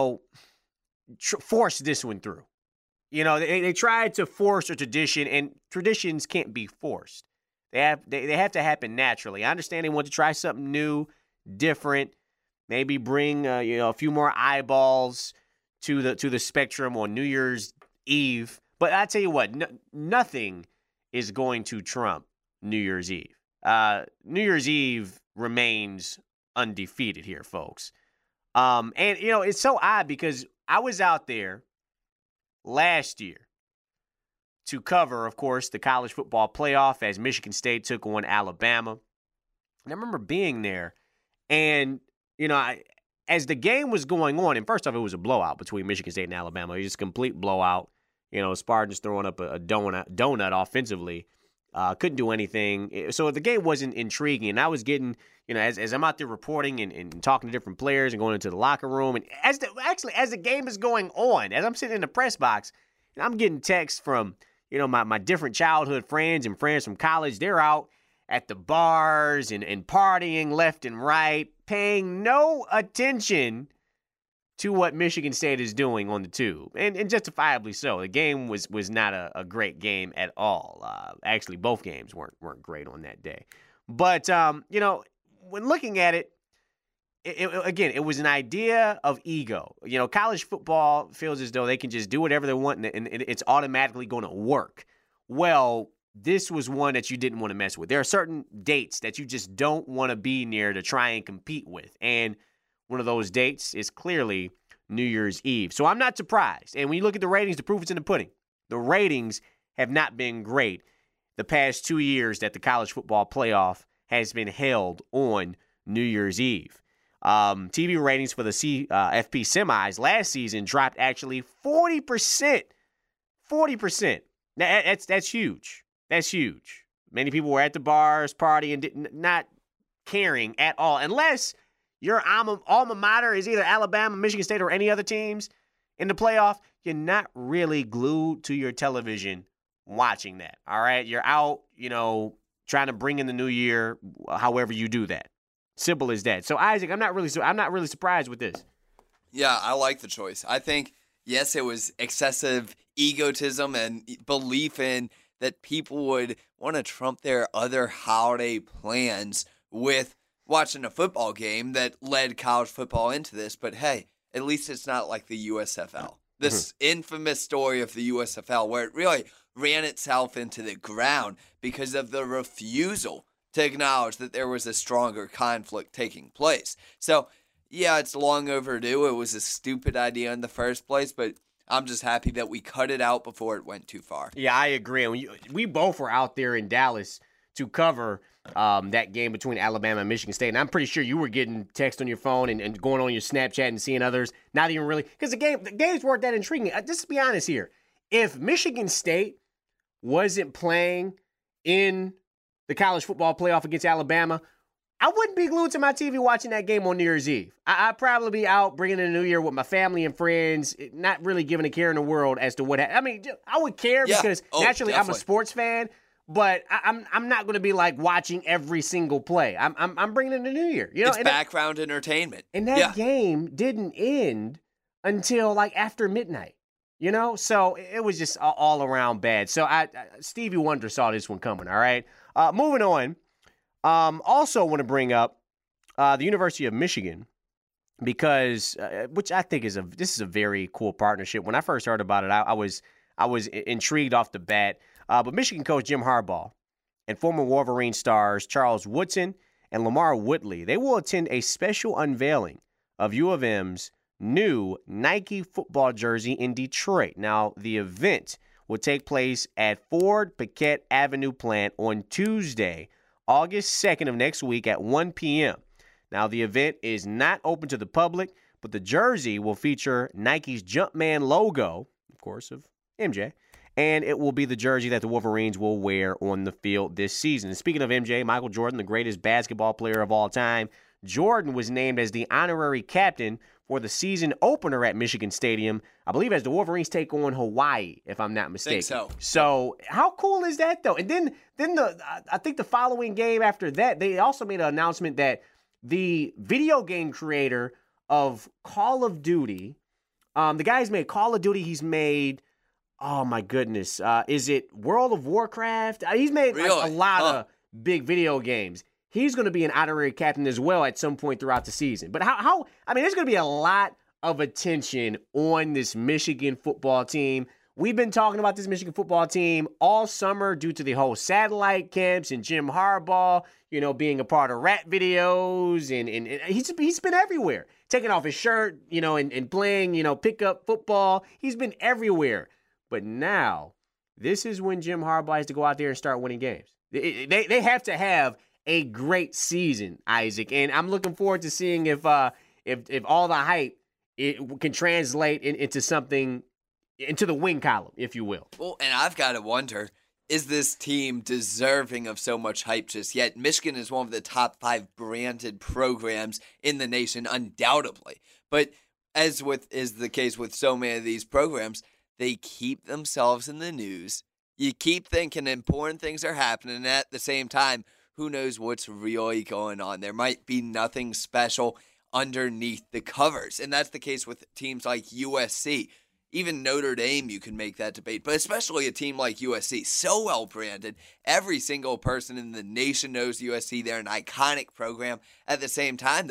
force this one through. They tried to force a tradition, and traditions can't be forced. They have to happen naturally. I understand they want to try something new, different, maybe bring a few more eyeballs to the spectrum on New Year's Eve. But I tell you what, nothing is going to trump New Year's Eve. New Year's Eve remains undefeated here, folks. And it's so odd because I was out there last year to cover, of course, the college football playoff as Michigan State took on Alabama. And I remember being there, and, as the game was going on, and first off, it was a blowout between Michigan State and Alabama. It was just a complete blowout. Spartans throwing up a donut offensively. Couldn't do anything. So the game wasn't intriguing. And I was getting, as I'm out there reporting and talking to different players and going into the locker room, and as the game is going on, as I'm sitting in the press box, and I'm getting texts from, my different childhood friends and friends from college. They're out at the bars and partying left and right, paying no attention to what Michigan State is doing on the tube, and justifiably so. The game was not a great game at all. Actually, both games weren't great on that day. But when looking at it, again, it was an idea of ego. You know, college football feels as though they can just do whatever they want and it's automatically going to work. Well, this was one that you didn't want to mess with. There are certain dates that you just don't want to be near to try and compete with. And one of those dates is clearly New Year's Eve. So I'm not surprised. And when you look at the ratings, the proof is in the pudding. The ratings have not been great the past 2 years that the college football playoff has been held on New Year's Eve. TV ratings for the FP semis last season dropped actually 40%. 40%. Now, that's huge. That's huge. Many people were at the bars, partying, not caring at all. Unless your alma mater is either Alabama, Michigan State, or any other teams in the playoff, you're not really glued to your television watching that. All right? You're out, trying to bring in the new year, however you do that. Simple as that. So, Isaac, I'm not really surprised with this. Yeah, I like the choice. I think, yes, it was excessive egotism and belief in that people would want to trump their other holiday plans with watching a football game that led college football into this. But, hey, at least it's not like the USFL. This infamous story of the USFL where it really ran itself into the ground because of the refusal to acknowledge that there was a stronger conflict taking place. So, yeah, it's long overdue. It was a stupid idea in the first place, but I'm just happy that we cut it out before it went too far. Yeah, I agree. We both were out there in Dallas to cover that game between Alabama and Michigan State, and I'm pretty sure you were getting text on your phone and going on your Snapchat and seeing others, not even really, because the games weren't that intriguing. Just to be honest here, if Michigan State wasn't playing in the college football playoff against Alabama, I wouldn't be glued to my TV watching that game on New Year's Eve. I'd probably be out bringing in the new year with my family and friends, not really giving a care in the world as to what happened. I mean, I would care because naturally definitely. I'm a sports fan, but I'm not going to be like watching every single play. I'm bringing in the new year. It's background entertainment. And that game didn't end until like after midnight. So it was just all around bad. So Stevie Wonder saw this one coming, all right? Moving on, also want to bring up the University of Michigan because, which I think this is a very cool partnership. When I first heard about it, I was intrigued off the bat. But Michigan coach Jim Harbaugh and former Wolverine stars Charles Woodson and Lamar Woodley, they will attend a special unveiling of U of M's new Nike football jersey in Detroit. Now, the event will take place at Ford Paquette Avenue plant on Tuesday, August 2nd of next week at 1 p.m. Now, the event is not open to the public, but the jersey will feature Nike's Jumpman logo, of course, of MJ, and it will be the jersey that the Wolverines will wear on the field this season. And speaking of MJ, Michael Jordan, the greatest basketball player of all time, Jordan was named as the honorary captain for the season opener at Michigan Stadium, I believe as the Wolverines take on Hawaii, if I'm not mistaken. Think so. So how cool is that, though? And then I think the following game after that, they also made an announcement that the video game creator of Call of Duty, the guy's made Call of Duty, he's made, oh my goodness, is it World of Warcraft? He's made like, a lot of big video games. He's going to be an honorary captain as well at some point throughout the season. But there's going to be a lot of attention on this Michigan football team. We've been talking about this Michigan football team all summer due to the whole satellite camps and Jim Harbaugh, being a part of rap videos. And he's been everywhere, taking off his shirt, and playing, pickup football. He's been everywhere. But now, this is when Jim Harbaugh has to go out there and start winning games. They have to have a great season, Isaac, and I'm looking forward to seeing if all the hype it can translate into something, into the win column, if you will. Well, and I've got to wonder, is this team deserving of so much hype just yet? Michigan is one of the top 5 branded programs in the nation, undoubtedly. But as is the case with so many of these programs, they keep themselves in the news. You keep thinking important things are happening, and at the same time, who knows what's really going on? There might be nothing special underneath the covers. And that's the case with teams like USC. Even Notre Dame, you can make that debate. But especially a team like USC, so well branded. Every single person in the nation knows USC. They're an iconic program. At the same time, though,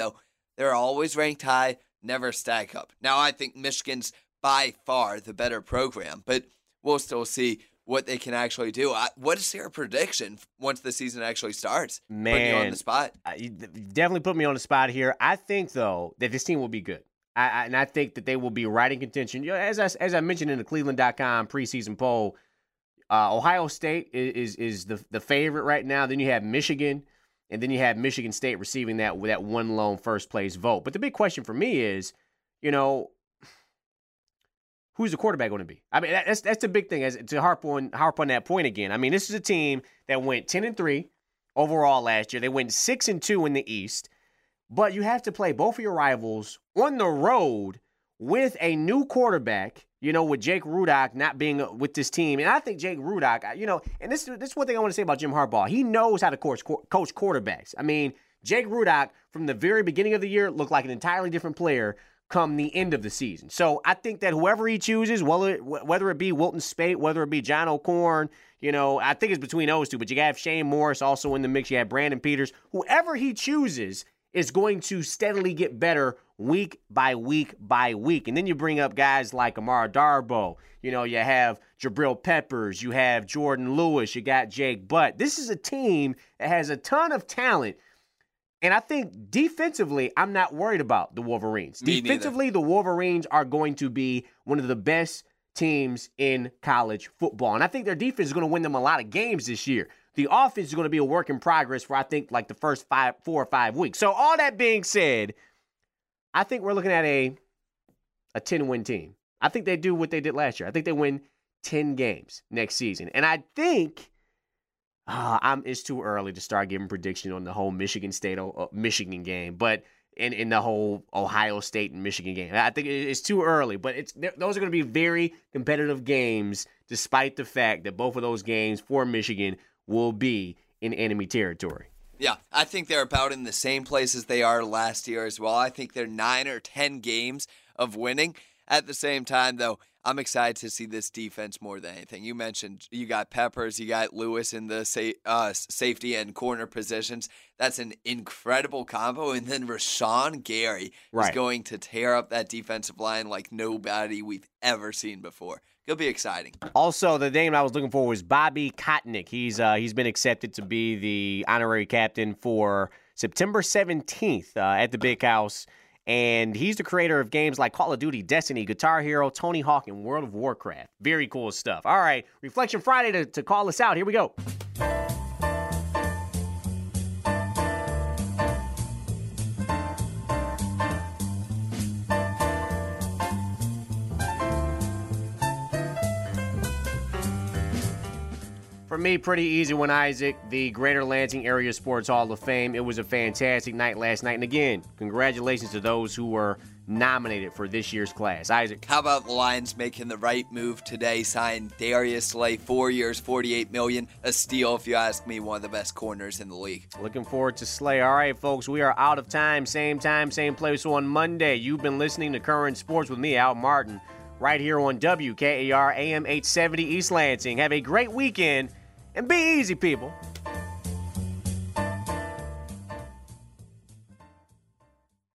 they're always ranked high, never stack up. Now, I think Michigan's by far the better program, but we'll still see what they can actually do. What is your prediction once the season actually starts? Man, putting you on the spot. You definitely put me on the spot here. I think, though, that this team will be good. And I think that they will be right in contention. You know, as I mentioned in the Cleveland.com preseason poll, Ohio State is the favorite right now. Then you have Michigan, and then you have Michigan State receiving that one lone first-place vote. But the big question for me is, you know, who's the quarterback going to be? I mean, that's the big thing. As to harp on that point again. I mean, this is a team that went 10-3 overall last year. They went 6-2 in the East. But you have to play both of your rivals on the road with a new quarterback, you know, with Jake Rudock not being with this team. And I think Jake Rudock, you know, and this is one thing I want to say about Jim Harbaugh. He knows how to coach quarterbacks. I mean, Jake Rudock, from the very beginning of the year, looked like an entirely different player come the end of the season. So I think that whoever he chooses, whether it be Wilton Spate, whether it be John O'Korn, you know, I think it's between those two. But you have Shane Morris also in the mix. You have Brandon Peters. Whoever he chooses is going to steadily get better week by week by week. And then you bring up guys like Amara Darboh. You know, you have Jabril Peppers. You have Jordan Lewis. You got Jake Butt. This is a team that has a ton of talent. And I think defensively, I'm not worried about the Wolverines. Defensively, the Wolverines are going to be one of the best teams in college football. And I think their defense is going to win them a lot of games this year. The offense is going to be a work in progress for, I think, like the first 4 or 5 weeks. So all that being said, I think we're looking at a 10-win team. I think they do what they did last year. I think they win 10 games next season. And I think it's too early to start giving prediction on the whole Michigan game, but in the whole Ohio State and Michigan game. I think it's too early, but those are going to be very competitive games, despite the fact that both of those games for Michigan will be in enemy territory. Yeah, I think they're about in the same place as they are last year as well. I think they're 9 or 10 games of winning. At the same time, though, I'm excited to see this defense more than anything. You mentioned you got Peppers, you got Lewis in the safety and corner positions. That's an incredible combo. And then Rashawn Gary is going to tear up that defensive line like nobody we've ever seen before. It'll be exciting. Also, the name I was looking for was Bobby Kotnick. He's been accepted to be the honorary captain for September 17th at the Big House. And he's the creator of games like Call of Duty, Destiny, Guitar Hero, Tony Hawk, and World of Warcraft. Very cool stuff. All right, Reflection Friday to call us out. Here we go. For me, pretty easy one, Isaac. The Greater Lansing Area Sports Hall of Fame. It was a fantastic night last night. And again, congratulations to those who were nominated for this year's class. Isaac. How about the Lions making the right move today, signed Darius Slay, 4 years, $48 million, a steal, if you ask me, one of the best corners in the league. Looking forward to Slay. All right, folks, we are out of time, same place on Monday. You've been listening to Current Sports with me, Al Martin, right here on WKAR AM 870 East Lansing. Have a great weekend. And be easy, people.